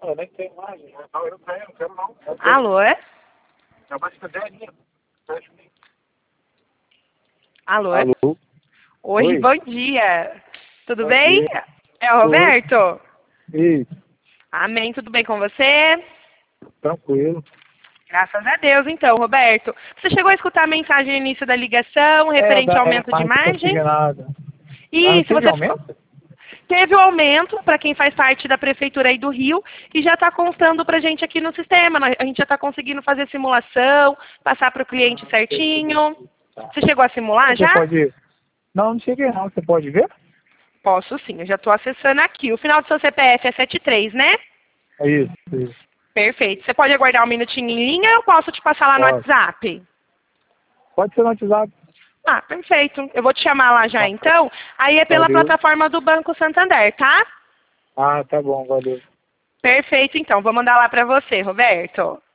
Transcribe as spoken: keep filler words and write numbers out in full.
eu nem tenho mais. Não, eu não tenho, não quero não. Eu tenho. Alô, é? Já vai ficar dez mil. Alô, é? Alô? Oi, Oi. bom dia. Tudo Bom bem? dia. É o Roberto? Isso, Amém, tudo bem com você? tranquilo. Graças a Deus, então, Roberto. Você chegou a escutar a mensagem no início da ligação, referente é, ao da, é, aumento de mas não consegui margem? nada. Ah, não Isso, teve você aumento? teve o aumento para quem faz parte da Prefeitura aí do Rio e já está constando para a gente aqui no sistema. A gente já está conseguindo fazer simulação, passar para o cliente certinho. Você chegou a simular Você já? pode... Não, não cheguei não. Você pode ver? Posso sim, eu já estou acessando aqui. O final do seu C P F é setenta e três, né? É isso, isso. Perfeito. Você pode aguardar um minutinho em linha ou eu posso te passar lá no Pode. WhatsApp? Pode ser no WhatsApp. Ah, perfeito. Eu vou te chamar lá já Tá. então. Aí é pela Valeu. plataforma do Banco Santander, tá? Ah, tá bom, valeu. Perfeito, então. Vou mandar lá para você, Roberto.